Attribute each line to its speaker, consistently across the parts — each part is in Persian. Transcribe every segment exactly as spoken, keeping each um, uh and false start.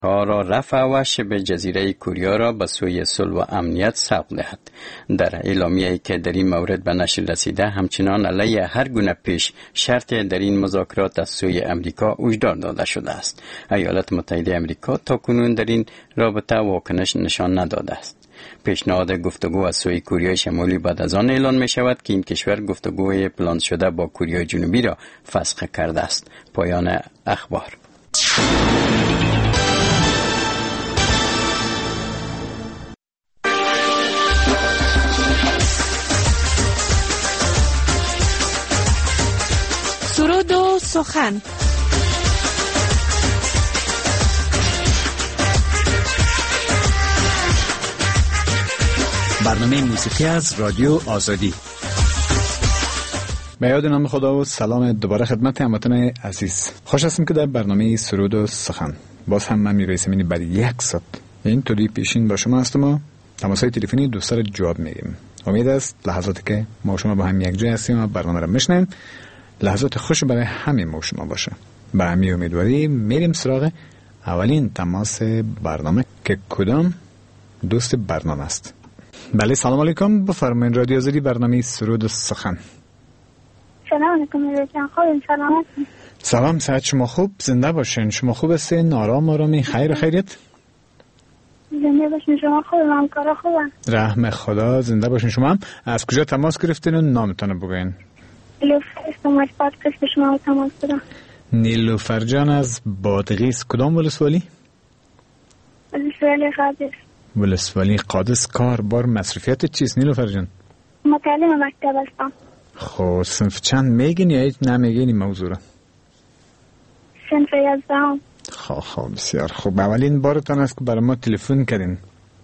Speaker 1: ها را رفع و شبه جزیره کوریا را به سوی صلح و امنیت سوق دهد. در اعلامیه‌ای که در این مورد به نشر رسیده، همچنان علیه هر گونه پیش شرط در این مذاکرات از سوی امریکا هشدار داده شده است. ایالات متحده امریکا تاکنون در این رابطه واکنش نشان نداده است. پیشنهاد گفتگو از سوی کوریای شمالی بعد از آن اعلان می شود که این کشور گفتگوی پلان شده با کوریای جنوبی را فسخ کرده است. پایان اخبار.
Speaker 2: سرود و سخن.
Speaker 3: برنامه موسیقی از رادیو آزادی. به یاد نام خدا و سلام دوباره خدمت هموطنان عزیز. خوش هستم که در برنامه سرود و سخن باز هم من میرسم اینی بعد یک ساعت این طوری پیشین با شما هستم و تماسهای تلفنی دوست را جواب میگیم. امید است لحظاتی که ما شما با هم یک جای هستیم و برنامه را میشنیم لحظات خوش برای همه ما شما باشه. با همین امیدواری میریم سراغ اولین تماس برنامه که کدام دوست برنامه است. بله سلام علیکم، بفرمایید رادیو آزادی برنامه سرود و سخن.
Speaker 4: سلام علیکم علیکم، خوب سلامت.
Speaker 3: سلام، صحت شما خوب؟ زنده باشین. شما خوب هستین؟ آرام آرامی خیر و خیریت؟
Speaker 4: زنده باشین. شما خوب؟ همکارا خوبن؟
Speaker 3: رحم خدا. زنده باشین. شما هم از کجا تماس گرفتین و نامتون بگوین؟
Speaker 4: نیلوفر استماعی پادکست به شما تماس دارم.
Speaker 1: نیلوفر جان از بادغیس، کدام ولسوالی؟
Speaker 4: ولسوالی قادس.
Speaker 1: ولسوالی قادس. کار بار مصرفیت چیست نیلوفر جان؟
Speaker 4: متعلم مکتب هستم.
Speaker 1: خب صنف چند میگین یا هیچ نمیگین این موضوع را؟
Speaker 4: صنف یازدهم.
Speaker 1: خب خب بسیار خوب. اولین بارتان است که برای ما تلفن کردین؟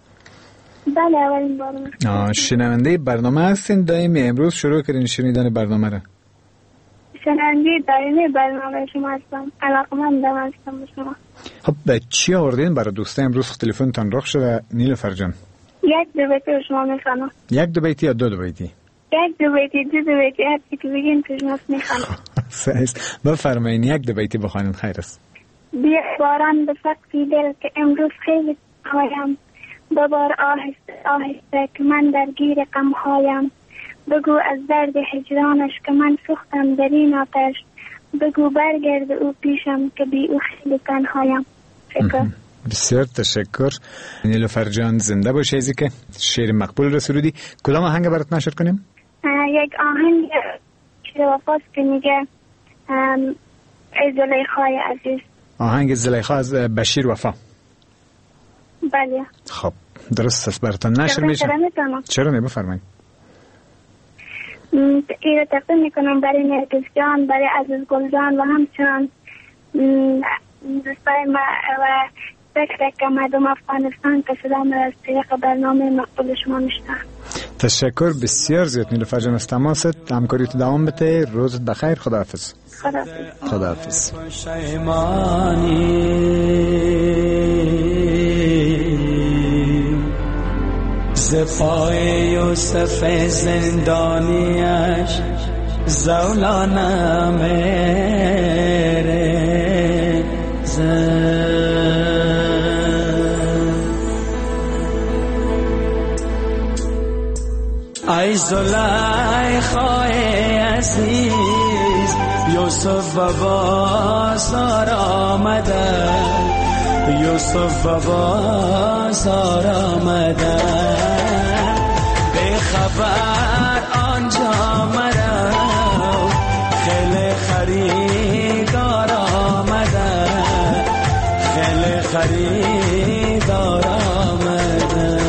Speaker 4: بله اولین بار.
Speaker 1: شنونده برنامه هستین؟ دائمی امروز شروع کردین شنیدن برنامه را؟
Speaker 4: شنونده دائمی برنامه شما هستم. علاقه‌مندم هستم به شما.
Speaker 1: خب به چی آوردین برای دوسته امروز تلفن تان رخ شده نیلوفر جان؟
Speaker 4: یک دو بیتی به شما میخوانم.
Speaker 1: یک دو بیتی یا دو دو بیتی؟
Speaker 4: یک دو بیتی، دو دو بیتی، هر چی که بگین تو شما میخوانم.
Speaker 1: سعیست. بفرمایین یک دو بیتی بخوانین خیر است.
Speaker 4: بیا باران به سقفی دل که امروز خیلی هایم، ببار آهسته آهسته که من درگیر غمهایم، بگو از درد هجرانش که من سوختم در این آتش، بگو برگرد او پیشم که بی او خیلی تنهایم. شکر.
Speaker 1: بسیار تشکر نیلوفر جان، زنده باشی. ازی که شعر مقبول را سرودی، کدام آهنگ برات نشر کنیم؟
Speaker 4: یک آهنگ شیر وفاست که میگه ای زلیخای عزیز.
Speaker 1: آهنگ زلیخا از بشیر وفا.
Speaker 4: بله.
Speaker 1: خب درست است، براتون نشر میشه. چرا نه، بفرمایید.
Speaker 4: این رو تقدیم میکنم برای نرگس جان، برای عزیز گل جان و همچنان دوستای ما و تک تک مردم افغانستان که صدام را از طریق برنامه مقبول شما میشنن.
Speaker 1: تشکر بسیار زیاد نیلوفر جان از تماست. همکاریت دوام بده. روزت بخیر. خداحافظ.
Speaker 4: خداحافظ.
Speaker 1: خداحافظ.
Speaker 5: زفای یوسف زندانیش زولانه میره زن ای زلیخای عزیز یوسف و بازار آمده، یوسف و بازار آمده، به خبر آنجا مرا خیلی خریدار آمده، خیلی خریدار آمده.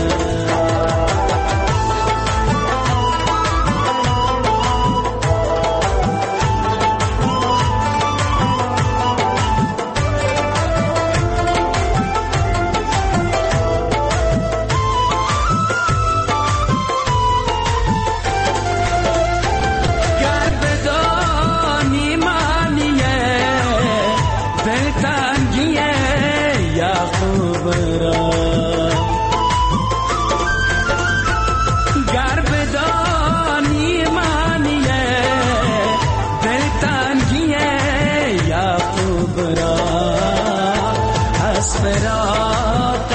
Speaker 5: But فراق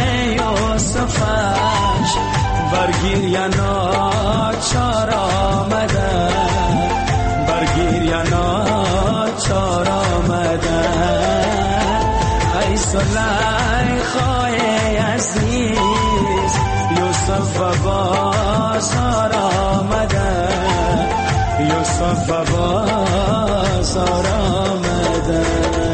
Speaker 5: یوسفش برگیر یا ناچار آمده برگیر یا ناچار آمده ای زلیخای عزیز یوسف و بازار آمده یوسف و بازار آمده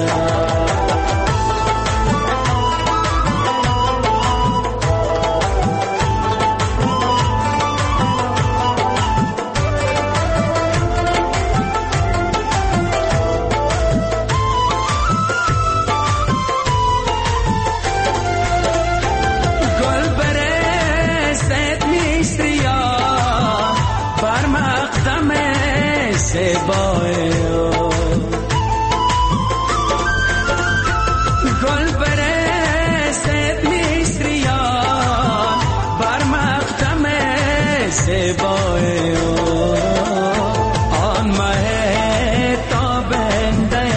Speaker 5: گل برسد میسریا بر مقدم زیبای آن مه تابنده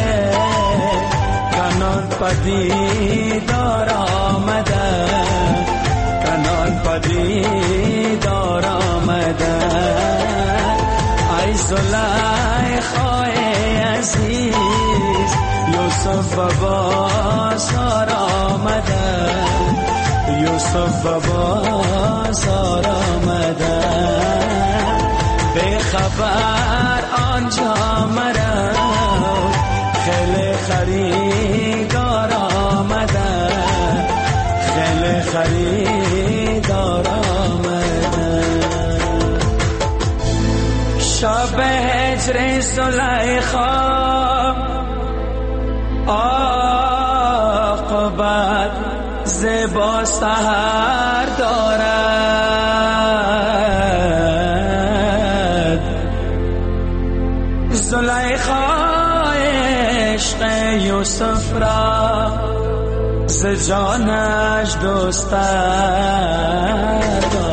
Speaker 5: کنان پدیدار آمده کنان پدیدار آمده ای زلیخای عزیز یوسف و بازار آمده یوسف و بازار آمده به خبر آنجا مرا خیلی خریدار آمده خیلی خریدار آمده شب هجر زلیخا عاقبت زیبا سحر دارد زلیخا عشق یوسف را ز جانش دوست دارد.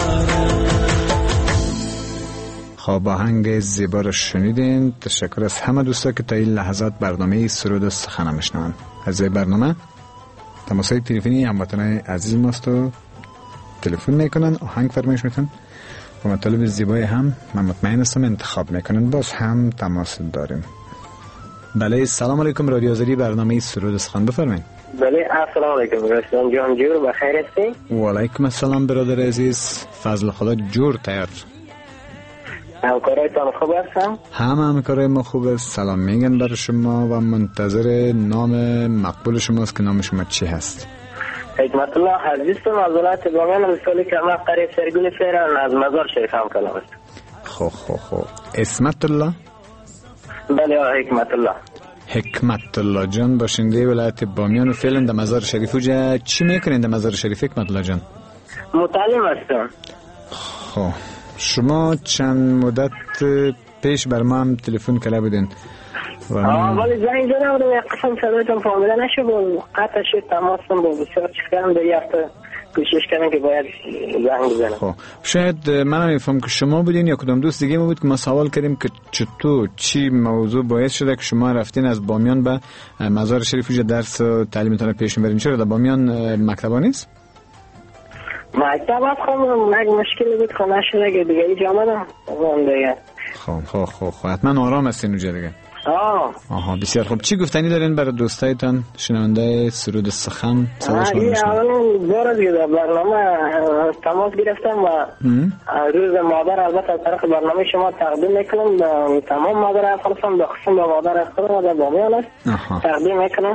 Speaker 3: خب آهنگ زیبا رو شنیدین. تشکر از همه دوستا که تا این لحظات برنامه سرود و سخن میشنون. از برنامه تماسای تلفنی هموطنان عزیز ماست و تلفن میکنن، آهنگ فرمایش میکنن و مطالب زیبای هم من مطمئن هستم انتخاب میکنن. باز هم تماس داریم. بله سلام علیکم، رادیو آزادی برنامه سرود و سخن بفرمایید.
Speaker 6: بله السلام علیکم رسول جان جور بخیر هستی؟
Speaker 3: و علیکم السلام برادر عزیز، فضل خدا جور تیار.
Speaker 6: همکارایتان خوب هستم؟
Speaker 3: همه همکارای ما خوب است. سلام میگن برای شما و منتظر نام مقبول شماست که نام شما چی هست؟
Speaker 6: حکمت الله حزیستم از ولایت بامیان. از سالی که ما قریب سرگون فیران از مزار شریف هم کلام است.
Speaker 3: خو خو خو اسمت الله؟
Speaker 6: بله حکمت الله.
Speaker 3: حکمت الله جان باشنده ولایت بامیان و فعلا در مزار شریف. اوجا چی میکنین در مزار شریف حکمت الله جان؟
Speaker 6: متعلم هستم.
Speaker 3: خو شما چند مدت پیش بر ما هم تلفن کرده بودین
Speaker 6: و آه ولی زنگ زدم بودم یک قسم صدایتون فهمیده نشد و قطع شد تماسم با بسیار چکرم در یفته کوشش کردم که باید زنگ بزنم.
Speaker 3: خب شاید من هم میفهم که شما بودین یا کدام دوست دیگه ما بود که ما سوال کردیم که چطور چی موضوع باعث شده که شما رفتین از بامیان به مزار شریف وجه درس و تعلیمتان پیش میبرین. چرا در بامیان مکتبا نیست؟
Speaker 6: مکتب هست خب مگ مشکلی بود خب نشده که دیگه ایجا آمدم دیگه.
Speaker 3: خب خب خب خب حتما آرام هستین اونجا دیگه.
Speaker 6: آه
Speaker 3: آها بسیار خوب. چی گفتنی دارین برای دوستایتان شنونده سرود سخن؟
Speaker 6: آه این اولین دو روز که در برنامه تماس گرفتم و روز مادر البته از طرف برنامه شما تقدیم میکنم تمام مادر افغانستان به خصوص به مادر خودم در بامیان است تقدیم میکنم.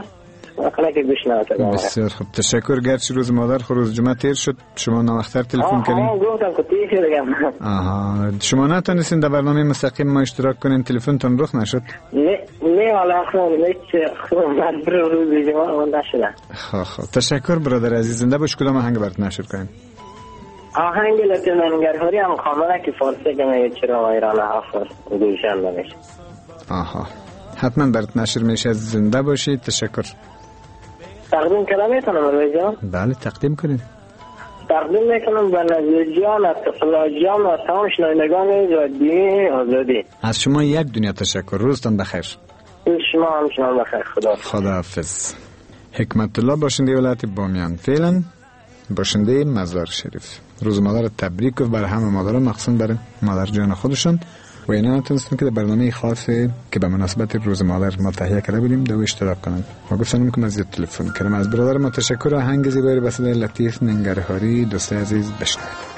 Speaker 3: بسیار خوب تشکر. گرچه روز مادر خو روز جمعه تیر شد شما نوختر تلفن کردین.
Speaker 6: آها گفتم که تیر شد.
Speaker 3: آها شما نتونستین در برنامه مستقیم ما اشتراک کنین، تلفنتون رخ نشد؟
Speaker 6: نه نه والا خو نه روز جمعه نشد.
Speaker 3: خب خب تشکر برادر عزیز، زنده باش. کدام آهنگ برات نشر کنیم؟
Speaker 6: آهنگ لطفاً نگرهاری هم کاملا که فارسی که میگه چرا ایران حافظ گوشن نمیشه.
Speaker 3: آها حتما برات نشر میشه. زنده باشید. تشکر.
Speaker 6: تقدیم کنم میتونم روی جان؟
Speaker 3: بله تقدیم کنید.
Speaker 6: تقدیم میکنم به نظر جان، اطلاع جان و تمام شنوندگان رادیو آزادی.
Speaker 3: از شما یک دنیا تشکر. روزتان بخیر.
Speaker 6: شما هم شما بخیر. خدا
Speaker 3: خداحافظ. حکمت الله باشنده ولایت بامیان، فعلا باشنده مزار شریف. روز مادر رو تبریک گفت برای همه مادرها، مخصوصا برای مادر جان خودشون. و اینا نتونستم که در برنامه خاصی که به مناسبت روز مادر ما تهیه کرده بودیم دو اشتراک کنم. ما گفتم که از تلفن کردم. از برادر ما تشکر. آهنگ زیبایی به صدای لطیف ننگرهاری دوست عزیز بشنوید.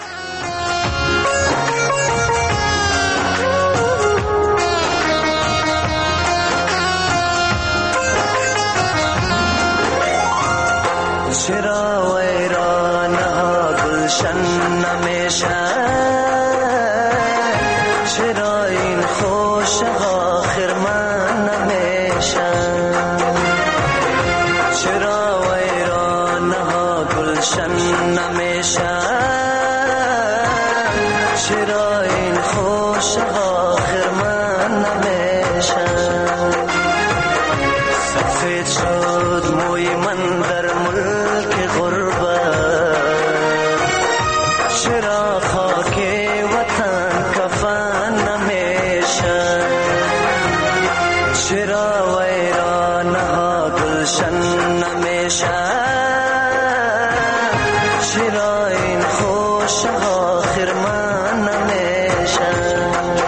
Speaker 5: چرا ویران ها گلشن نمیشن، چرا این خوش ها خرمن نمیشن، چرا ویران ها گلشن نمیشن، چرا این خوش ها خرمن نمیشن. سفید شد موی من در ملک غربت، چرا خاک وطن کفن نمیشن، چرا ویران ها گلشن نمیشن، چرا این خوش ها خرمن نمیشن.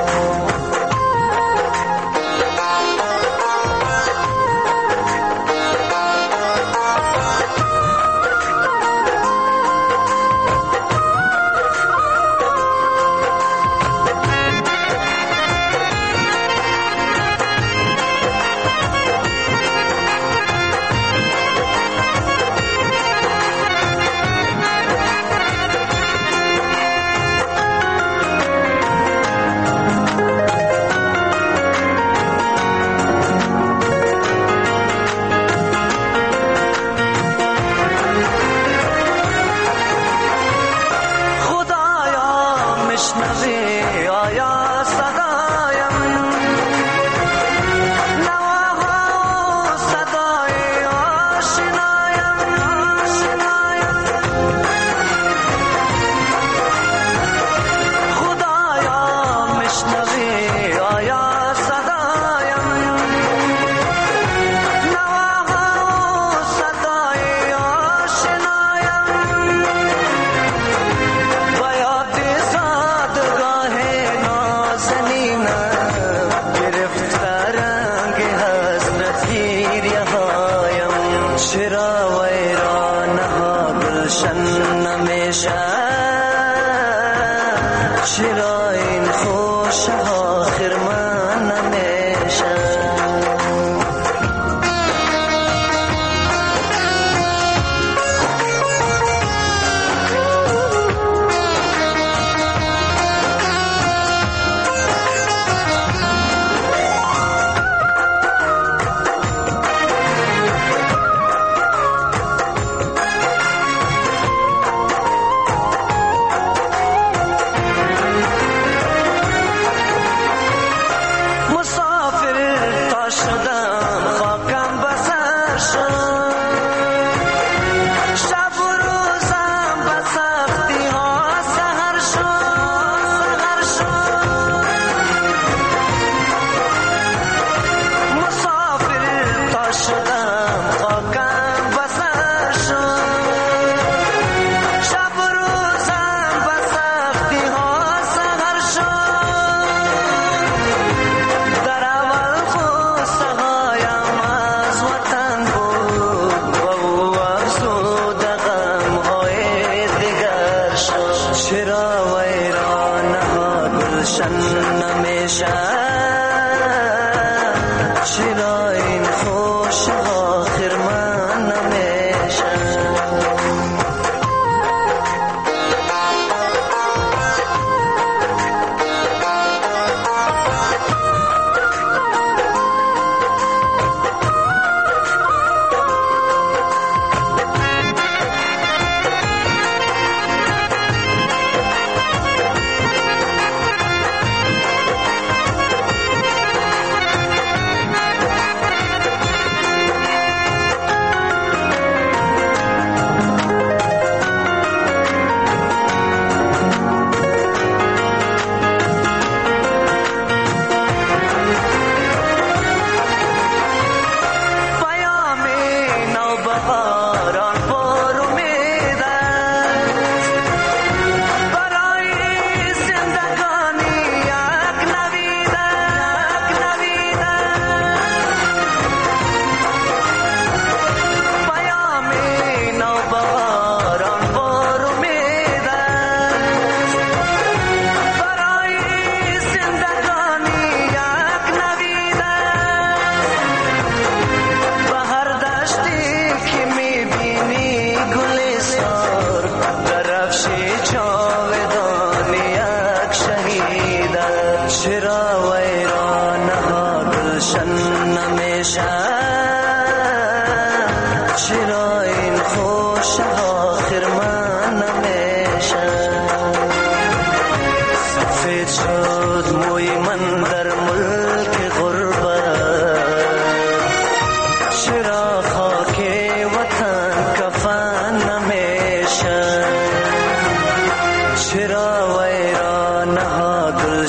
Speaker 5: چرا این خوش ها خرمن نمیشن.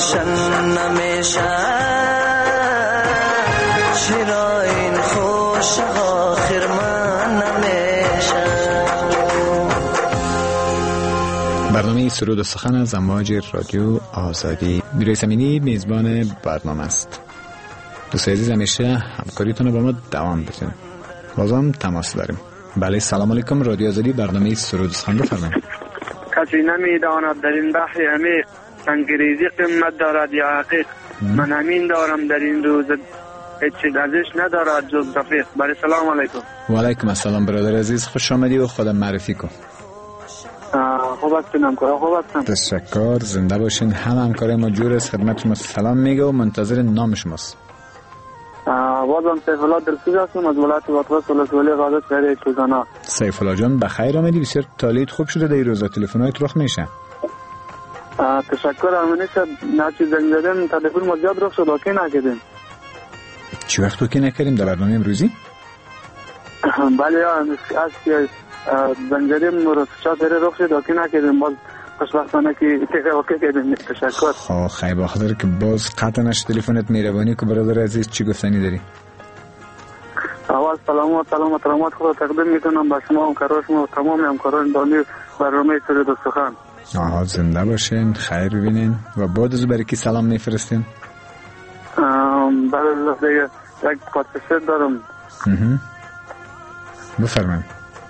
Speaker 5: روشن نمیشه چرا این خوش آخر من نمیشه.
Speaker 3: برنامه سرود و سخن از امواج رادیو آزادی. میرایس امینی میزبان برنامه است. دوست عزیز همیشه همکاریتون رو با ما دوام بدین. بازم تماس داریم. بله سلام علیکم. رادیو آزادی برنامه سرود و سخن بفرمایید.
Speaker 7: کسی نمیداند در این بحر عمیق انگریزی قیمت دارد یا حقیق. من همین دارم در این روز هیچ چیز ارزش ندارد جز رفیق. بله سلام علیکم.
Speaker 3: و علیکم السلام برادر عزیز، خوش آمدی و خودم معرفی کن.
Speaker 7: خوب هستین همکارا؟ خوب هستم.
Speaker 3: تشکر، زنده باشین. هم همکارای ما جور از خدمت شما سلام میگه و منتظر نام شماست.
Speaker 7: بازم سیف الله درسوز هستم از ولایت بطرس ولسوالی غازت شهر کوزانا.
Speaker 3: سیف الله جان بخیر آمدی. بسیار تالیت خوب شده در این روزا، تلفن‌هایت رخ میشه.
Speaker 7: تشکر. همینه شد ناچی زنگ زدن تلفن ما زیاد رخ شد اوکی نکردیم.
Speaker 3: چی وقت اوکی نکردیم در برنامه امروزی؟
Speaker 7: بله از که زنگ زدیم رسوشات داره رخ شد اوکی نکردیم. باز خوشبختانه که اوکی کردیم. تشکر.
Speaker 3: خب خیلی بخاطر که باز قطع نشد تلفنت میروانی که برادر عزیز چی گفتنی داری؟
Speaker 7: اول سلام و سلام و ترامات خود تقدیم میکنم به شما همکاران شما و تمام همکاران دانی برنامه سرود و سخن.
Speaker 3: آها زنده باشین، خیر ببینین. و بعد از برای کی سلام میفرستین؟
Speaker 7: برای دیگه یک پادکست دارم.
Speaker 3: بفرمایید.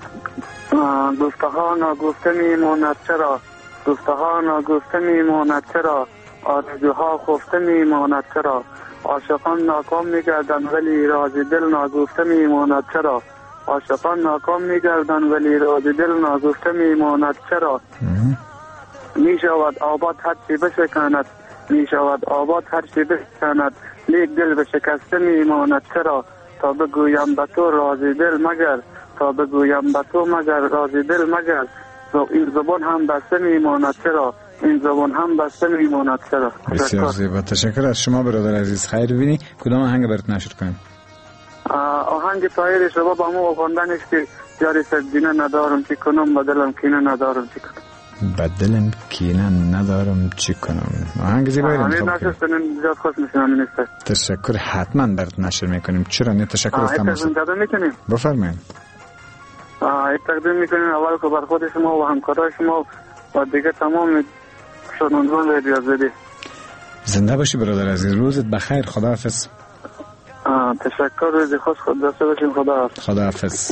Speaker 7: دوستان گفته میماند چرا، دوستان گفته میماند چرا، آرزوها خفته میماند چرا، عاشقان ناکام میگردن ولی راز دل ناگفته میماند چرا، عاشقان ناکام میگردن ولی راز دل ناگفته میماند چرا. میشود آباد هر چی بشکند، میشود آباد هر چی بشکند، لیک دل بشکسته میماند چرا. تا بگویم به تو راز دل مگر، تا بگویم به تو مگر راز دل مگر، این زبان هم بسته میماند چرا، این زبان هم بسته میماند چرا.
Speaker 3: بسیار زیبا، تشکر از شما برادر عزیز. خیر ببینی کدام آهنگ برات نشر کنیم؟
Speaker 7: آهنگ طاهر شباب همو خواندنش که یاری سردینه ندارم چی کنم، بدلم کینه ندارم چی کنم،
Speaker 3: بدلم کینه ندارم چی کنم. آهنگ زیبایی رو انتخاب کنیم.
Speaker 7: زیاد خوش میشنم.
Speaker 3: تشکر، حتما برات نشر میکنیم. چرا نه؟ تشکر از تماس. بفرمایید.
Speaker 7: آه تقدیم میکنیم اول که بر خود شما و همکارای شما و دیگه تمام شنوندگان رادیو آزادی.
Speaker 3: زنده باشی برادر عزیز، روزت بخیر. خداحافظ.
Speaker 7: تشکر، روز خوش. خود داشته باشین. خداحافظ.
Speaker 3: خداحافظ.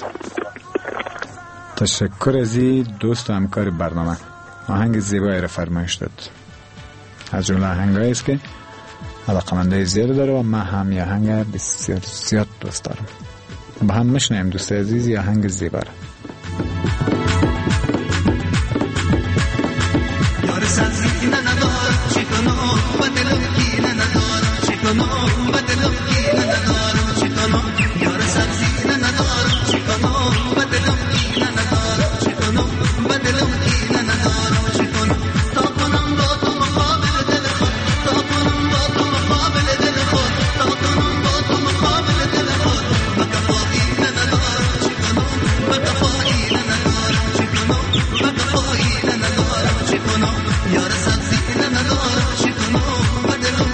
Speaker 3: تشکر از این دوست و همکار برنامه. آهنگ زیبایی را فرمایش داد. از جمله آهنگایی است که علاقه‌مندای زیاد داره و من هم یه آهنگ بسیار زیاد دوست دارم. با هم میشنیم دوست عزیز یه آهنگ زیبا را.
Speaker 8: یار سازی ندار چیکنو بدلم کی ندار چیکنو بدلم کی ندار چیکنو یار سازی ندار چیکنو بدلم کی ندار چیکنو بدلم کی ندار چیکنو تا کنم با تو مقابل دل خود، تا کنم با تو مقابل دل خود، تا کنم با تو مقابل دل خود، بکفایی ندار چیکنو بکفایی ندار چیکنو بکفایی ندار چیکنو یار سازی ندار چیکنو بدلم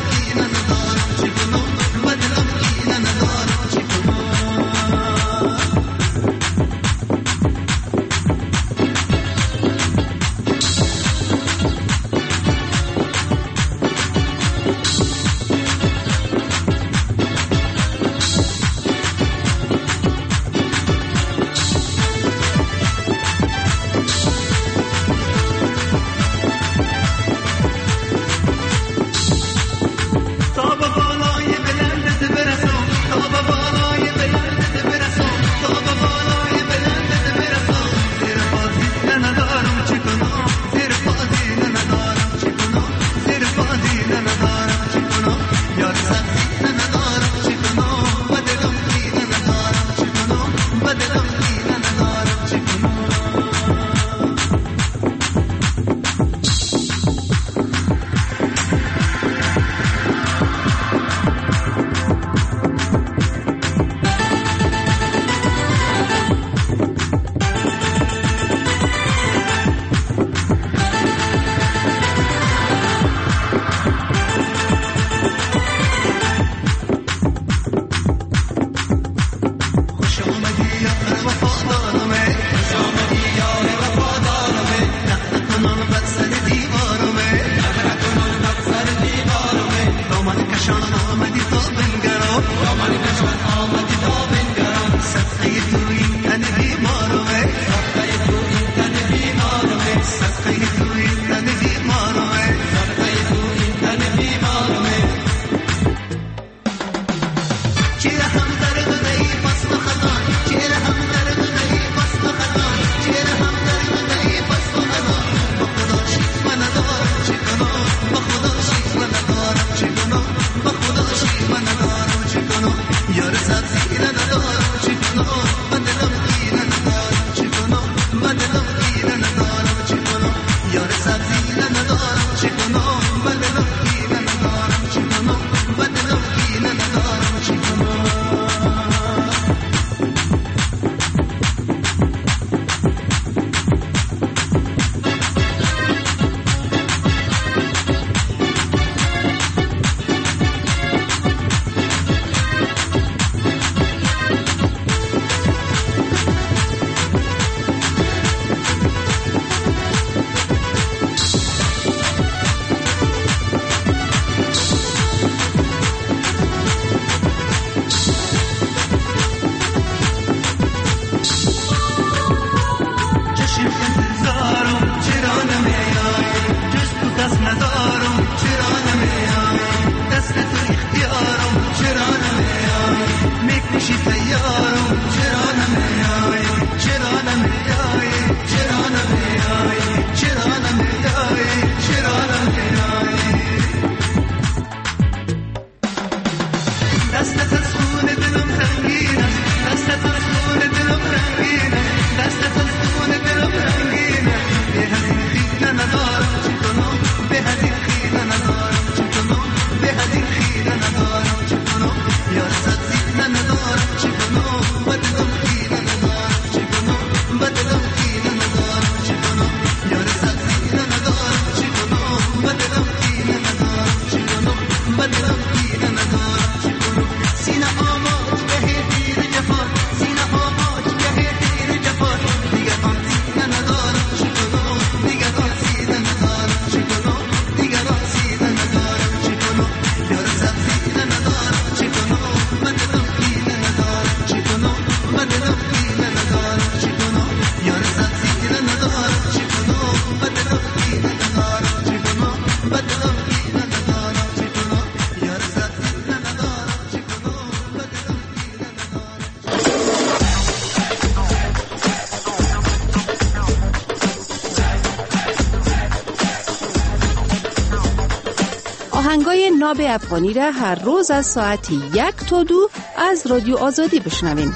Speaker 2: آهنگای ناب افغانی را هر روز از ساعت یک تا دو از رادیو آزادی بشنوین.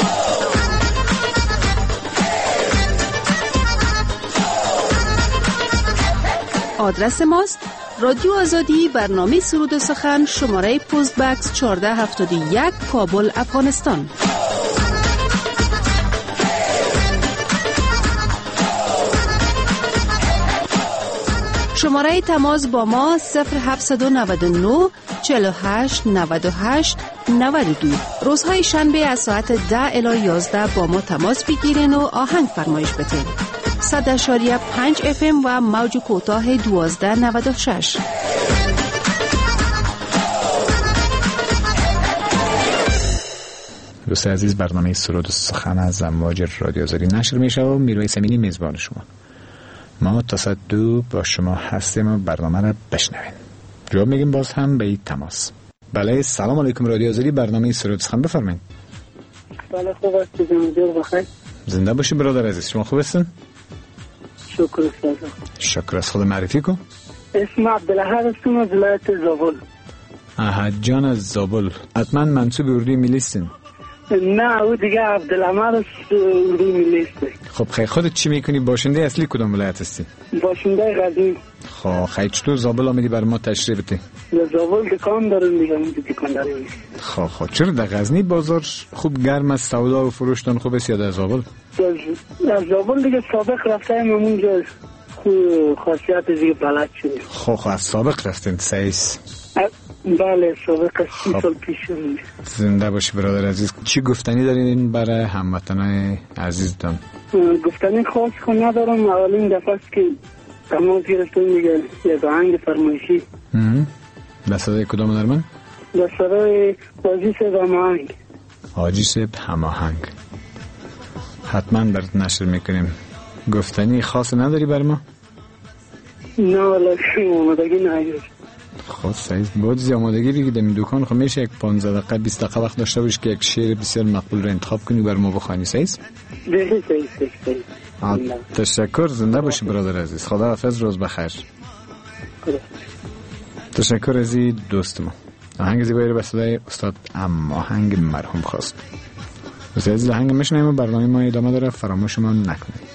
Speaker 2: آدرس ماست رادیو آزادی، برنامه سرود و سخن، شماره پست بکس چهارده هفتاد و یک، کابل، افغانستان. شماره تماس با ما صفر هفت نه نه چهل و هشت نود و هشت نود و دو. روزهای شنبه از ساعت ده الی یازده با ما تماس بگیرین و آهنگ فرمایش بتین. صد اشاریه پنج اف ام و موج کوتاه دوازده نود و شش.
Speaker 3: دوست عزیز، برنامه سرود و سخن از امواج رادیو آزادی نشر میشه و میرویس امینی میزبان شما. ما تا ساعت دو با شما هستیم و برنامه را بشنوین. جواب میگیم باز هم به این تماس. بله، سلام علیکم رادیو آزادی، برنامه سرود و سخن بفرمایید.
Speaker 6: بله خوب است، جناب بخیر.
Speaker 3: زنده باشی برادر عزیز، شما خوب هستین؟
Speaker 6: شکر استاد.
Speaker 3: شکر. از خود معرفی کن.
Speaker 6: اسم عبدالاحد هستم از ولایت زابل.
Speaker 3: احد جان از زابل، حتما منصوب اردوی ملی هستین؟
Speaker 6: نه، او دیگه عبدالعمر است، اردوی ملی است.
Speaker 3: خب خیلی خودت چی میکنی؟ باشنده اصلی کدام ولایت هستی؟
Speaker 6: باشنده غزنی.
Speaker 3: خب خیلی چطور زابل آمدی بر ما تشریح بده؟
Speaker 6: زابل دکان دارم دیگه، اونجا دکان داریم.
Speaker 3: خب خب چرا در غزنی بازار خوب گرم است، سودا و فروشتن خوب است یا در زابل؟
Speaker 6: در زابل دیگه سابق رفتیم اونجا، خاصیت دیگه بلد شدیم.
Speaker 3: خب خب از سابق رفتین سعیس؟
Speaker 6: بله سابق سی سال پیش.
Speaker 3: زنده باشی برادر عزیز. چی گفتنی دارین برای هموطنان عزیزتان؟
Speaker 6: گفتنی خاص خود ندارم. اولین دفعه است که تماس گرفتم دیگه، یک آهنگ فرمایشی.
Speaker 3: به صدای کدام هنرمند؟
Speaker 6: به صدای حاجی صاحب هماهنگ.
Speaker 3: حاجی صاحب هماهنگ حتما برات نشر میکنیم. گفتنی خاص نداری بر ما؟
Speaker 6: نه ولی آمادگی نداری.
Speaker 3: خب سعید بودی آمادگی بگی دمی دکان. خب میشه یک پانزده دقیقه بیست دقیقه وقت داشته باشی که یک شعر بسیار مقبول رو انتخاب کنی بر ما بخوانی. سعید
Speaker 6: دیگه سعید سعید
Speaker 3: تشکر. زنده باشی برادر عزیز. خدا حافظ، روز بخیر. تشکر ازی دوست ما. آهنگ زیبایی رو به صدای استاد هماهنگ مرحوم خواست. دوست عزیز آهنگ میشنویم و برنامه ما ادامه داره، فراموش ما نکنید.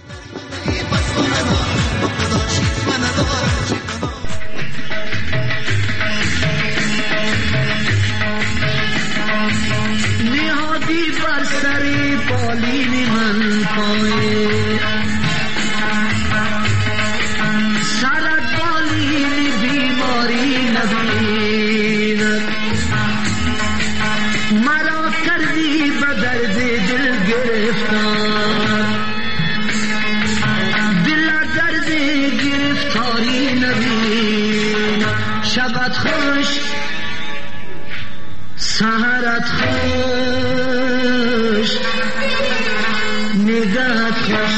Speaker 8: نهادی بر سر بالین من پای، سرت بالین بیماری نبیند، مرا کردی به درد دل گرفتار، دل درد گرفتاری نبیند. شبت خوش سهرت خوش، نگهت خوش،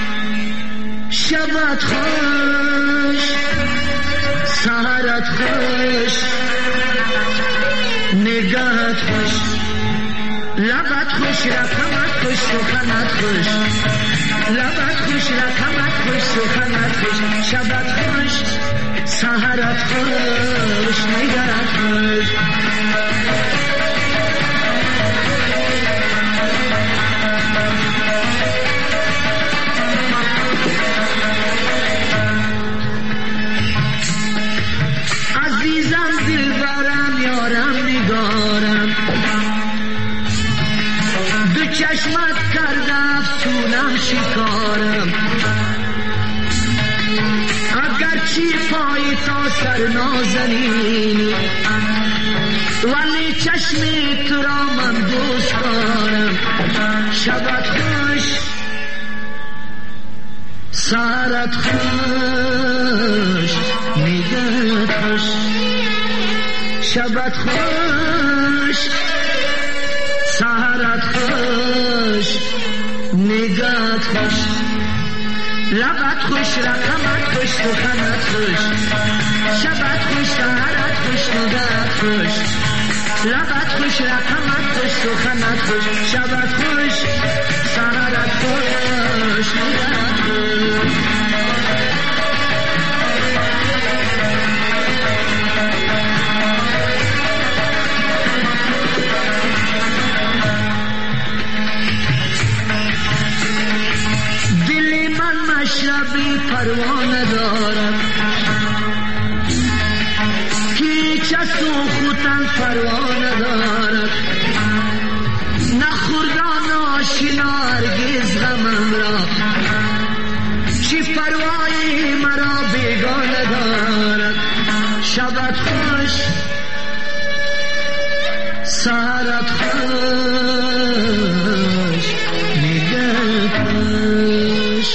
Speaker 8: شبت خوش سهرت خوش، نگهت خوش، لبت خوش رقمت خوش سخنت خوش، لبت خوش رقمت خوش سخنت خوش، شبت خوش سهرت خوش، نگهت خوش. عزیزم دلبرم یارم نگارم، دو چشمت کرده افسونم شکارم، اگرچه پای تا سر نازنینی ولی چشم تو را من دوست دارم. شبت خوش سهرت خوش، نگهت خوش، شبت خوش سهرت خوش، نگهت خوش، لبت خوش رقمت خوش سخنت خوش، شبت خوش سهرت خوش، نگهت خوش، لبت خوش رقمت خوش سخنت خوش، شبت خوش سهرت خوش، نگهت خوش.
Speaker 9: خوش ربی پروا ندارد هیچ از تو خوتن پروا ندارد نخوردان آشنا هرگز غمم را چی پروایی مرا بیگانه دارد شبت خوش سهرت خوش نگهت خوش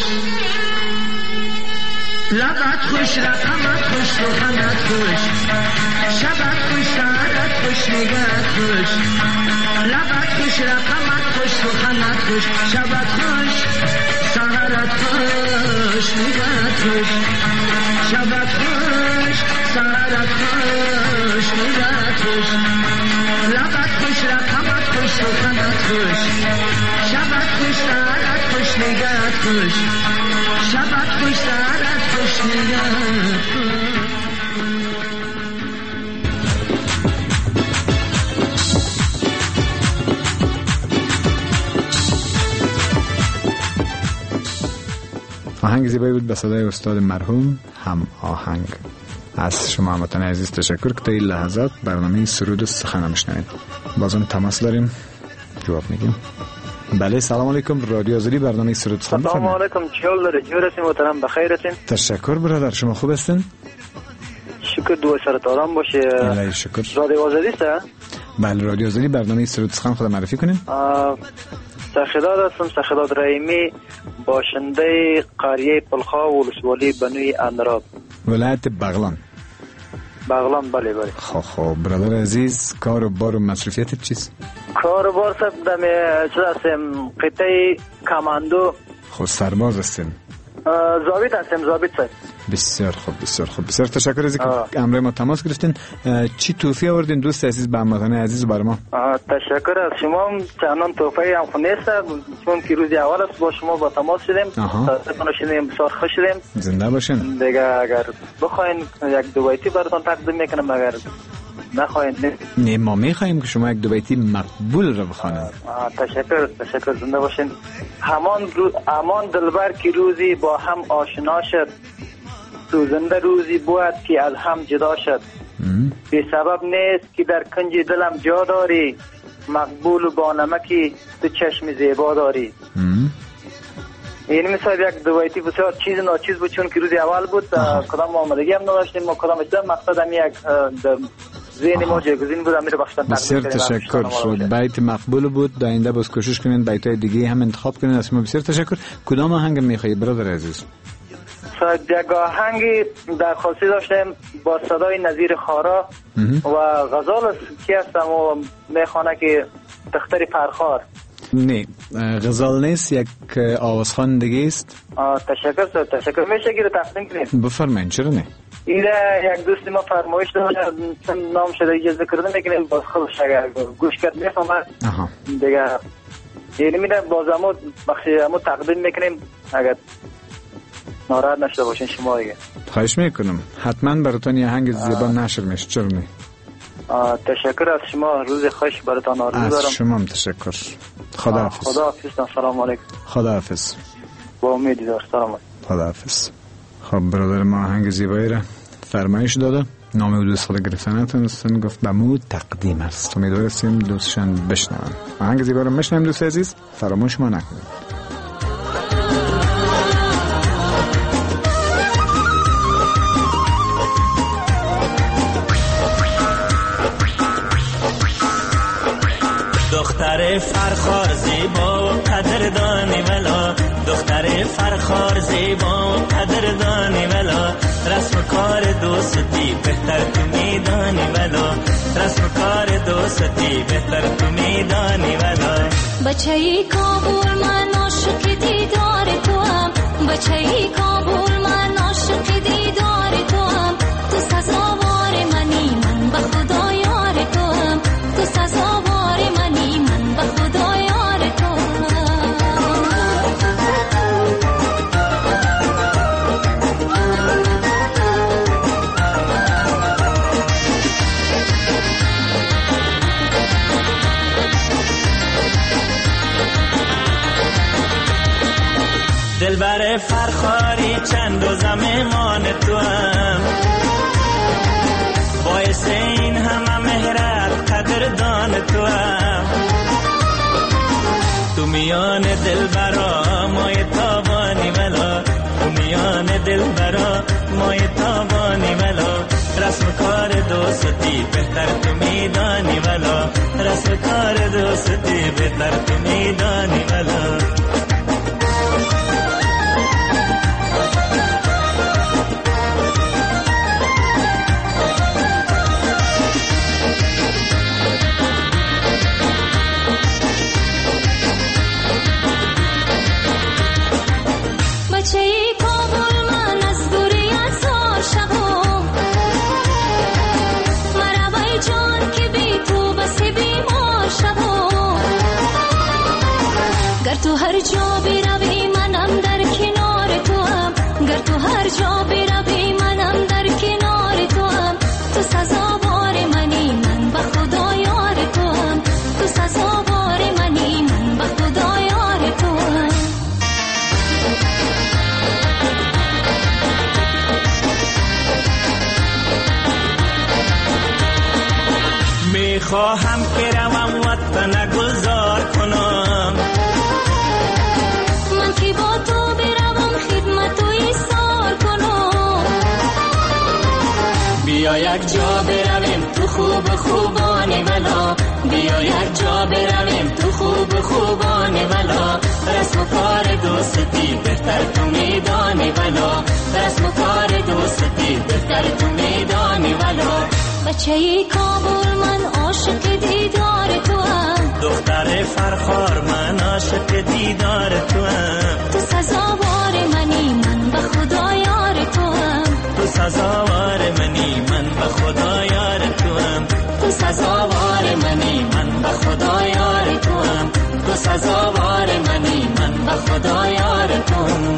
Speaker 9: لبت خوش رقمت خوش سخنت خوش شبت خوش سهرت خوش نگهت خوش لبت خوش رقمت خوش سخنت خوش شبت خوش سهرت خوش نگهت خوش شبت خوش سهرت خوش نگهت خوش لبت خوش رقمت خوش سخنت خوش شبت خوش سهرت خوش نگهت خوش شبت خوش سهرت خوش نگهت خوش.
Speaker 3: آهنگ زیبایی بود به صدای استاد مرحوم هم آهنگ. از شما هموطنان عزیز تشکر که تا این لحظات برنامه سرود و سخن میشنوید. بازم تماس داریم، جواب میگیم. بله سلام علیکم، رادیو آزادی برنامه سرود و سخن.
Speaker 10: سلام علیکم، چیال داره جور هستیم محترم، بخیر هستین؟
Speaker 3: تشکر برادر، شما خوب هستین؟
Speaker 10: شکر، دعای سرت آرام باشه.
Speaker 3: الهی شکر.
Speaker 10: رادیو آزادی است؟
Speaker 3: بله رادیو آزادی برنامه سرود و سخن، خود معرفی کنین.
Speaker 10: سخداد هستم، سخداد رحیمی، باشنده قریه پلخا و ولسوالی بنوی اندراب، ولایت
Speaker 3: بغلان.
Speaker 10: بغلان بله بله.
Speaker 3: خب خب برادر عزیز، کار و بار و مصروفیت چیست؟
Speaker 10: کار و بار سب دم چیز هستم، قطعه کماندو.
Speaker 3: خب سرباز هستین؟
Speaker 10: ضابط هستم، ضابط سر.
Speaker 3: بسیار خوب بسیار خوب، بسیار تشکر از اینکه امروز ما تماس گرفتین. چی توفیه آوردین دوست عزیز به هموطنان عزیز برای ما؟
Speaker 10: تشکر از شما، چندان توفیه هم نیست، چون که روز اول است با شما با تماس شدیم، تاسفانه شدیم، بسیار خوش شدیم.
Speaker 3: زنده باشین.
Speaker 10: دیگه اگر بخواین یک دو بیتی براتون تقدیم میکنم، اگر نخواین نه.
Speaker 3: نه ما میخوایم که شما یک دو بیتی مقبول رو بخوانید.
Speaker 10: تشکر تشکر، زنده باشین. همان رو... همان دلبر که روزی با هم آشنا شد، سوزنده روزی بود که از هم جدا شد. بی سبب نیست که در کنج دلم جا داری، مقبول و با نمکی تو چشم زیبا داری. این مثال یک دو بیتی بسیار چیز ناچیز بود، چون که روزی اول بود، کدام آمدگی هم نداشتیم ما کدام اشتر مقصد هم یک ذهن ما جایگزین بود، امیر بخشتن.
Speaker 3: بسیار تشکر شد، بیت مقبول بود. در آینده باز کوشش کنین بیت های دیگه هم انتخاب کنین. از شما بسیار تشکر. کدام آهنگ میخوایی برادر عزیز؟
Speaker 10: یک آهنگی درخواستی داشتیم با صدای نظیر خارا و غزال کی هستم و میخوانه که دختری پرخار.
Speaker 3: نه غزال نیست، یک آوازخوان دیگه است.
Speaker 10: تشکر سر تشکر. میشه که تقدیم کنیم؟
Speaker 3: بفرمایید. چرا نه؟
Speaker 10: این یک دوست ما فرمایش داشت، نام شده یه ذکر نمیکنیم، باز خودش اگر گوش کرد میفهمد دیگه. یعنی میره بازمو بخشی همو تقدیم میکنیم، اگر ناراحت نشده باشین شما دیگه.
Speaker 3: خواهش میکنم، حتما براتون یه آهنگ زیبا نشر میشه. چرا نه؟
Speaker 10: تشکر از شما، روز خوش براتون آرزو دارم.
Speaker 3: از شما هم تشکر. خداحافظ.
Speaker 10: خداحافظ. سلام علیکم.
Speaker 3: خداحافظ.
Speaker 10: با امید دار. سلام علیکم.
Speaker 3: خداحافظ. خب برادر ما آهنگ زیبایی را فرمایش داده، نام او دوست خود گرفتنتون استن گفت بمو تقدیم است. امیدوار هستیم دوستشان بشنون. آهنگ زیبا را میشنویم دوست عزیز، فراموش ما نکنید.
Speaker 5: دختر فرخار زیبا و قدردانی ولا، دختر فرخار زیبا و قدردانی ولا، رسم کار دوستی بهتر تو میدانی ولا، رسم کار دوستی بهتر تو میدانی ولا.
Speaker 11: بچه‌ی کابل من عاشق دیدار تو هم، بچه‌ی کابل من عاشق دیدار تو هم، تو سزاوار منی من به خدا یار تو هم، تو سزاوار منی من به خدا یار تو هم.
Speaker 5: دلبر فرخاری چند روزم ایمان تو هم باعث این همه مهرت قدردان تو هم تو میان دل برا مای تابانی ولا تو میان دل برا مای تابانی ولا رسم کار دوستی بهتر تو میدانی ولا رسم کار دوستی بهتر تو میدانی ولا
Speaker 11: تو هر جا بروی منم در کنار تو هم گر تو هر جا بروی منم در کنار تو هم تو سزاوار منی من به خدا یار تو هم تو سزاوار منی من به خدا یار تو هم
Speaker 5: میخواهم که روم وطن گذار کنم
Speaker 11: با تو بروم خدمت و ایثار کنم
Speaker 5: بیا یک جا برویم تو خوب خوبانی ولا بیا یک جا برویم تو خوب خوبانی ولا رسم و کار دوستی بهتر تو میدانی ولا رسم و کار دوستی بهتر تو میدانی ولا
Speaker 11: بچه کابل من عاشق دیدار تو هم
Speaker 5: دختر فرخار من عاشق دیدار تو هم
Speaker 11: تو سزاوار منی من به خدا یار تو هم
Speaker 5: تو سزاوار منی من به خدا یار تو هم تو سزاوار منی من به خدا یار تو هم تو سزاوار منی من به خدا یار تو هم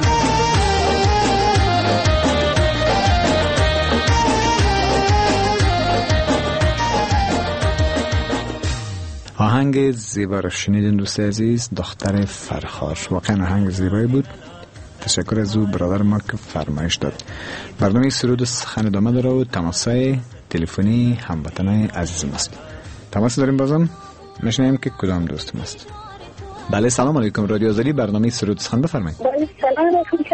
Speaker 3: آهنگ زیبا رو شنیدین دوست عزیز، دختر فرخار. واقعا آهنگ زیبایی بود. تشکر از او برادر ما که فرمایش داد. برنامه سرود و سخن ادامه داره و تماسای تلفنی هموطنای عزیزم است. تماس داریم بازم میشنیم که کدام دوستم است. بله سلام علیکم، رادیو آزادی، برنامه سرود و سخن بفرمایید.
Speaker 4: بله سلام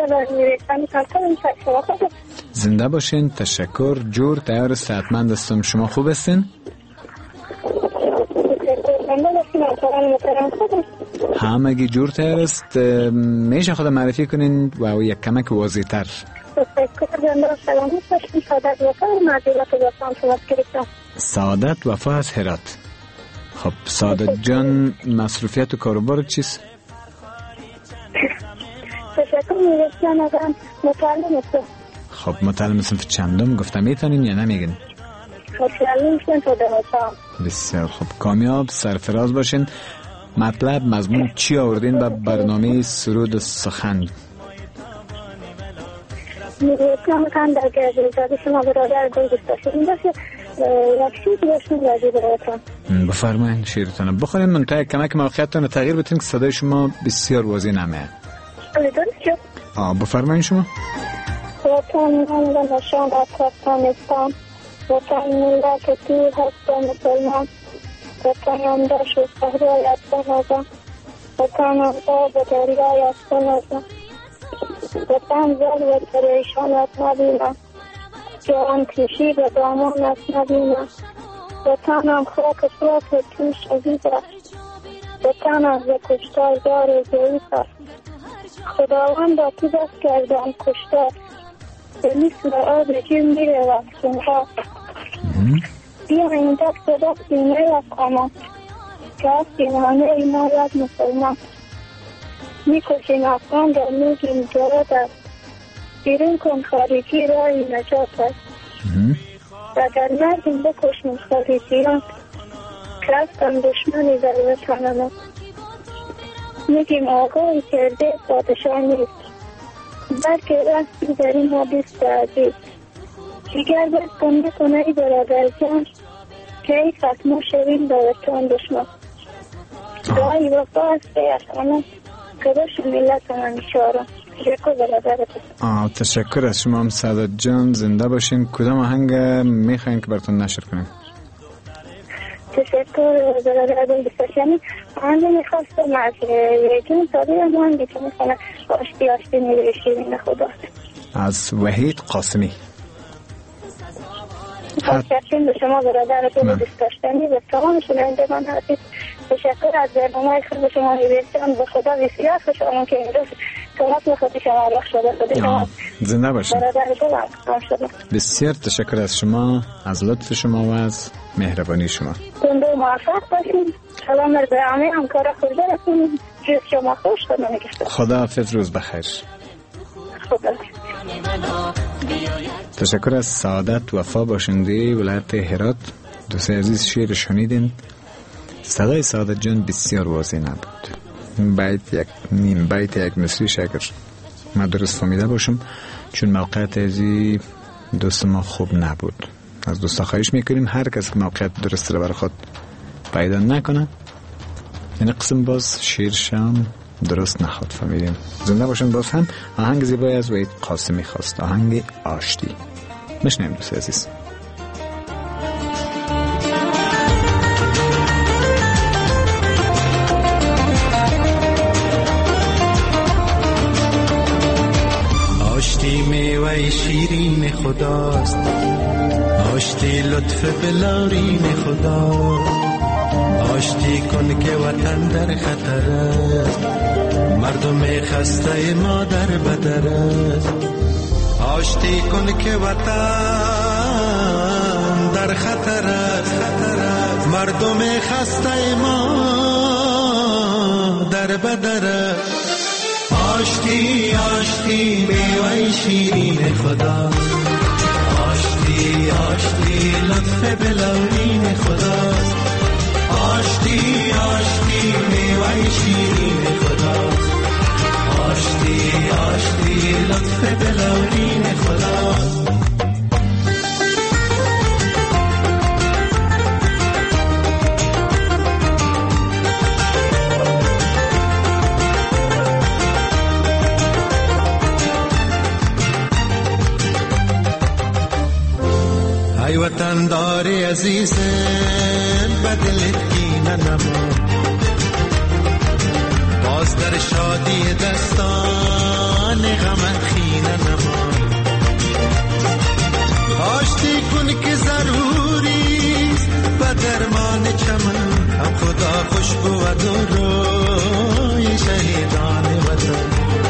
Speaker 4: علیکم.
Speaker 3: زنده باشین. تشکر. جور تیار صحتمند هستم. شما خوب هستین؟ همگی جور تر است. میشه خود معرفی کنین و یک کمک واضح تر؟ سعادت وفا از هرات. خب سعادت جان، مصروفیت و کاروبار چیست؟
Speaker 4: تشکر میرسیم متعلم است.
Speaker 3: خب متعلم صنف چندم گفتم میتونین یا نمیگین؟ بسیار خوب، کامیاب سرفراز باشین. مطلب مضمون چی آوردین به برنامه سرود سخن؟
Speaker 4: میگویم که در گردیزاد شما برادر گل گستاشید این باشه یک شیر باشید راجی برایتان.
Speaker 3: بفرمایین شیرتان بخورین. منطقه کمک موقعیتان تغییر بتین که صدای شما بسیار واضح نمیه. آه بفرمایین شما.
Speaker 4: وطن من و نشان افغانستان، وطن ملت تو هست مسلمان، وطنم داشت و صحرای افغانستان، وطنم آب و دریای افغانستان، وطن زل و پریشانت نبینم، جوان کشی به دامانت نبینم، وطنم خاک صاف توش عزیز است، وطنم ز کشتار دار ضعیف است، خداوند با تو دست کردم کشتار، به مثل آب جیم میره وقتونها، بیا این دست به دست میره اما که از دیوانه اینا یاد مسلمان، میکشیم افغان در میگیم جرات است، بیرون کن خارجی رای نجات است، و در مردم بکشیم خارجیان که هستن دشمنی در وطن ما، میگیم آقای کرده پادشاه نیست، بلکه رسمی در این حدیث عزیز، دیگر باید کن بکنه ای برادر جان که ای فتما شوین با وطن دشمن، دعای وفا است به اخانه که باش ملت من اشاره. تشکر برادرتون.
Speaker 3: آه تشکر از شما هم سعادت جان، زنده باشین. کدام آهنگ میخواین که براتون نشر کنیم؟
Speaker 4: تشکر برادرتون بسیاری. آهنگ میخواستم از یکیم ساده هم آهنگی که میخوانه آشتی آشتی میره شیرین خدا
Speaker 3: از وحید قاسمی.
Speaker 4: خواستیم به شما برادرتون دوست داشتنی و تمام شنوندگان هستید. تشکر از برنامه خود به شما می‌رسم. به خدا بسیار خوشحالم که امروز تماس خودی شما رخ شده بوده. شما
Speaker 3: زنده باشید.
Speaker 4: برادرتون شما
Speaker 3: بسیار تشکر از شما، از لطف شما و از مهربانی شما.
Speaker 4: زنده و موفق باشید. سلام به همه همکار خود برسونید. روز شما خوش خدا نگهدار.
Speaker 3: خدا حافظ، روز بخیر.
Speaker 4: خدا.
Speaker 3: تشکر از سعادت وفا باشنده ولایت هرات. دوست عزیز شعر شنیدین. صدای سعادت جان بسیار واضح نبود. بیت یک نیم بیت یک مصری شکر من درست فهمیده باشم، چون موقعیت ازی دوست ما خوب نبود. از دوستا خواهش میکنیم هر کس که موقعیت درست رو برای خود پیدا نکنه این قسم باز شیرشم درست نخواد فهمیدیم. زنده باشن. باز هم آهنگ زیبایی از وحید قاسمی خواست، آهنگ آشتی. میشنیم دوست عزیز.
Speaker 8: آشتی میوه شیرین خداست، آشتی لطف بلارین خدا. آشتی کن که وطن در خطر است، مردم خسته ما در بدر است. آشتی کن که وطن در خطر است، مردم خسته ما در بدر است. آشتی آشتی میوه شیرین خدا، آشتی آشتی لطف بلورین خدا. آشتی آشتی میوه شیرین خدا، آشتی آشتی لطف بلورین خدا. ای وطن داری عزیز بدلت کینه نما، باز در شادی دستان غم خینه نما. آشتی کن که ضروریست به درمان چمن، هم خدا خوش بود و روی شهیدان وطن.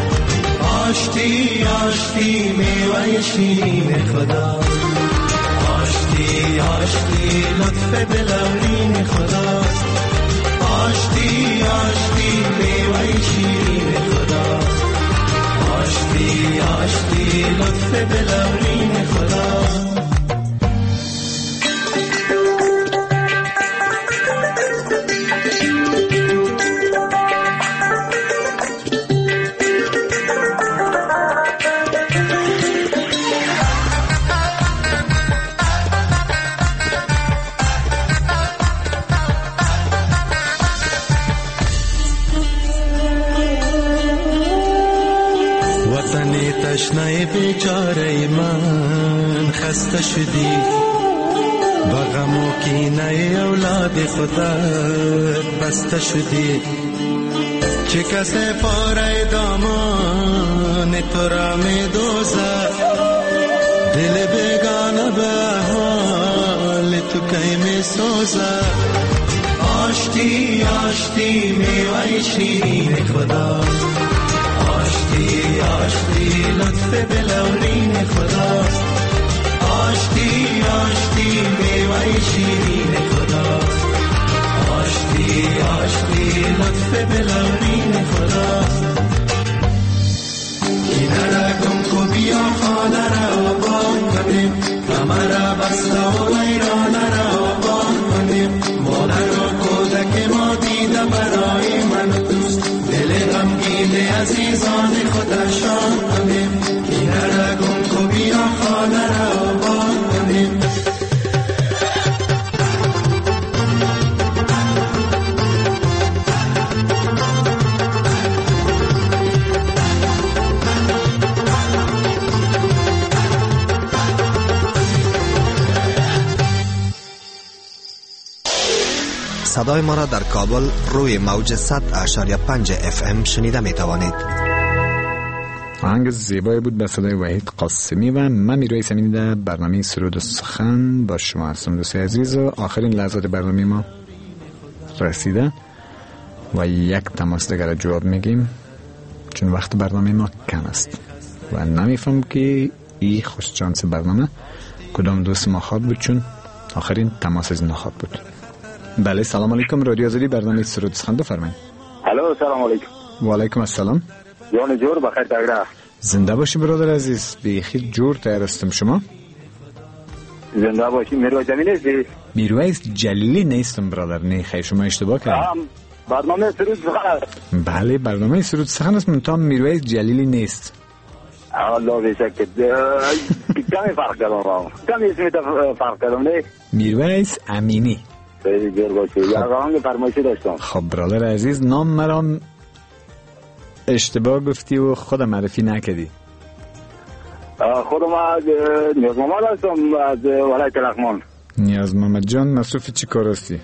Speaker 8: آشتی آشتی میوه شیرین خدا، آشتی آشتی لطف بلورین خداست. آشتی آشتی میوه شیرین خداست، آشتی آشتی لطف بلورین خداست. تشنه بیچاره من خسته شدی، با غم و کینه اولاد خودت بسته شدی. چه کسی پاره دامان تو را می دوزد، دل بیگانه به حال تو کی می سوزد. آشتی آشتی میوه شیرین خدا، آشتی آشتی لطف بلورین خداست. آشتی آشتی میوه شیرین خداست، آشتی آشتی لطف بلورین خداست. اینه را گم کو بیا خانه را آباد کنیم، غمه را بسته و ویرانه را آباد کنیم. مادر و کودک ما دیده برای من دوست، دل غمگین عزیزان خودشان کنیم. اینه را گم کو بیا خانه را آباد کنیم.
Speaker 12: صدای ما را در کابل روی موج صد اشاری پنج اف ام شنیده می توانید.
Speaker 3: آهنگ زیبایی بود به صدای وحید قاسمی و من میرویس امینی در برنامه سرود و سخن با شما هستم. دوستای عزیز، و آخرین لحظات برنامه ما رسیده و یک تماس دیگر جواب میگیم چون وقت برنامه ما کم است و نمیفهم که این خوش چانس برنامه کدام دوست ما خواد بود چون آخرین تماس از نخواد بود. بله، سلام علیکم. رادیو آزادی برنامه سرود و سخن، بفرمایید.
Speaker 13: الو، سلام علیکم.
Speaker 3: و علیکم السلام.
Speaker 13: جان جور بخیر تگره.
Speaker 3: زنده باشی برادر عزیز. بیخی جور تیار هستم. شما؟
Speaker 13: زنده باشی. میرویس امینی هستی؟
Speaker 3: میرویس جلیلی نیستم برادر. نه خیلی شما اشتباه کردید.
Speaker 13: برنامه سرود سخن.
Speaker 3: بله، برنامه سرود سخن است. من تا میرویس جلیلی نیست.
Speaker 13: الله بیشک کمی فرق کردم. کمی اسمی فرق کردم. نه
Speaker 3: میرویس امینی.
Speaker 13: خیلی جور باشی. یک آهنگ فرمایشی داشتم.
Speaker 3: خب برادر عزیز، نام مرام اشتباه گفتی و خود معرفی نکردی.
Speaker 13: خودم از نیاز محمد هستم از ولایت لغمان.
Speaker 3: نیاز محمد جان، مصروف چی کار هستی؟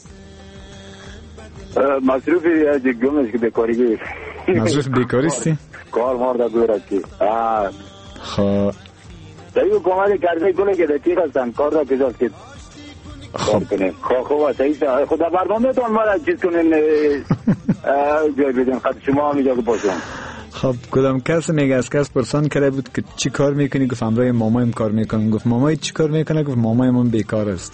Speaker 13: مصروف گمش که بیکاری.
Speaker 3: مصروف بیکاری هستی؟
Speaker 13: کار مارده گویر هستی.
Speaker 3: خب
Speaker 13: تایو کمالی کرده کنه که دقیق هستن کار را کجاست که
Speaker 3: خب
Speaker 13: خب خب تاییسته خدا برنامه تون ما را چیز کنین جای بدین خط شما همیجا که باشم.
Speaker 3: خب کدام کس میگه از کس پرسان کرده بود که چی کار میکنی؟ گفت همراه مامایم کار میکنم. گفت مامای چی کار میکنه؟ گفت مامای من بیکار است.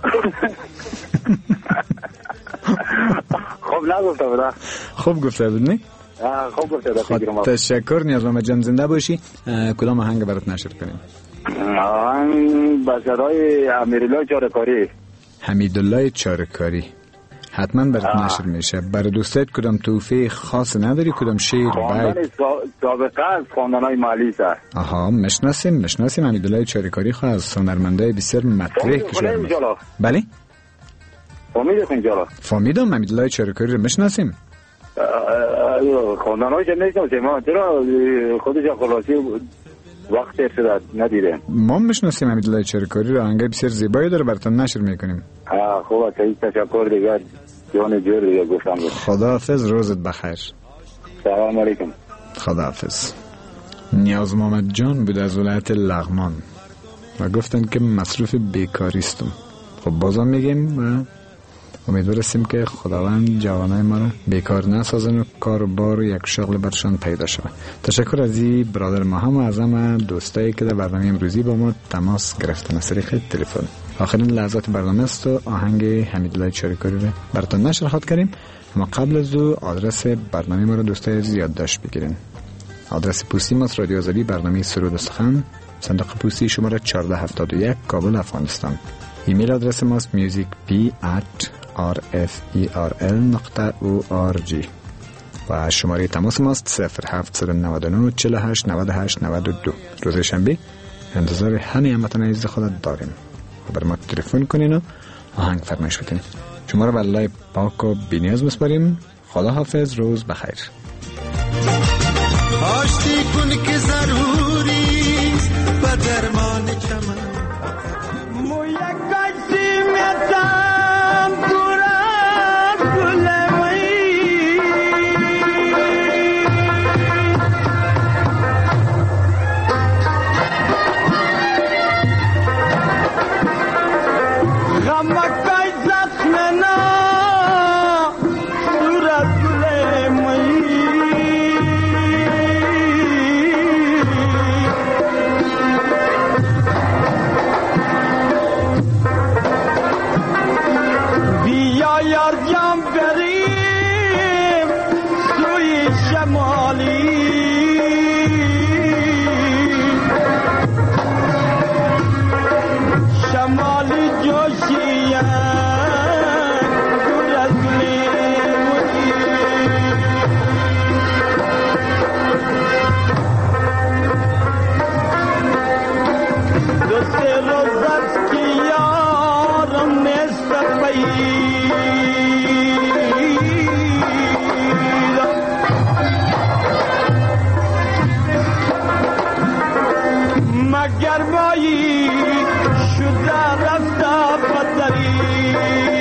Speaker 13: خب نگفته بوده.
Speaker 3: خب گفته بود نه؟
Speaker 13: خب گفته بوده.
Speaker 3: تشکر نیاز محمد جان، زنده باشی. کدام آهنگ برات نشر کنیم؟
Speaker 13: آهنگ با صدای امیرالله چارکاری.
Speaker 3: حمیدالله چارکاری حتما برات نشر میشه. برای دوستت کدام توفیق خاص نداری؟ کدام شعر بیت؟
Speaker 13: خواندن سابقه از خواندنای محلی است.
Speaker 3: آها، مشناسیم مشناسیم حمیدالله چارکاری خو از هنرمندای بسیار مطرح کشور. بله
Speaker 13: فهمیدم اینجا.
Speaker 3: فهمیدم حمیدالله چارکاری رو مشناسیم.
Speaker 13: خواندنایش نمیشناسیم ما، چرا خودش خلاصی وقت ارشاد ندیدم.
Speaker 3: ما میشناسیم حمیدالله چارکاری رو، آهنگ بسیار زیبایی داره، براتون نشر میکنیم.
Speaker 13: ها خوبه، تشکر دیگر. جان جور دیگر گفتم.
Speaker 3: خداحافظ، روزت بخیر.
Speaker 13: سلام علیکم.
Speaker 3: خداحافظ. نیاز محمد جان بود از ولایت لغمان و گفتن که مصروف بیکاری هستم. خب بازم میگیم و امیدواریم که خداوند جوانای ما رو بیکار نسازن و کار و بار و یک شغل برشان پیدا شود. تشکر از این برادر ما هم و از همه دوستایی که در برنامه امروزی با ما تماس گرفتن از طریق تلفن. آخرین لحظات برنامه است و آهنگ حمیدالله چارکاری رو براتون نشر خواهد کردیم. اما قبل از او آدرس برنامه ما رو دوستای عزیز یادداشت بگیرین. آدرس پستی ما رادیو آزادی برنامه سرود و سخن، صندوق پستی شماره چهارده هفتاد و یک، کابل، افغانستان. ایمیل آدرس ما است musicp at rferl نقطه org و شماره تماس ما است صفر هفت نه نه چهل و هشت نود و هشت نود و دو. روز شنبه انتظار همه هموطنان عزیز خودت داریم. بر ما تلفن کنین و آهنگ فرمایش بدین. شما را به الله پاک و بی‌نیاز می‌سپاریم. خدا حافظ، روز بخیر.
Speaker 8: آشتی کن که ضروری و درمان چمن مو یک کسی میتم دورم گلوی غمکای زخمنا دورم گلوی یار جام بریم سوی شمالی شمالی جوشیم دور از لیمونی دو سه روز است که یارم نیست بایی مگر مایی شده رفته بدری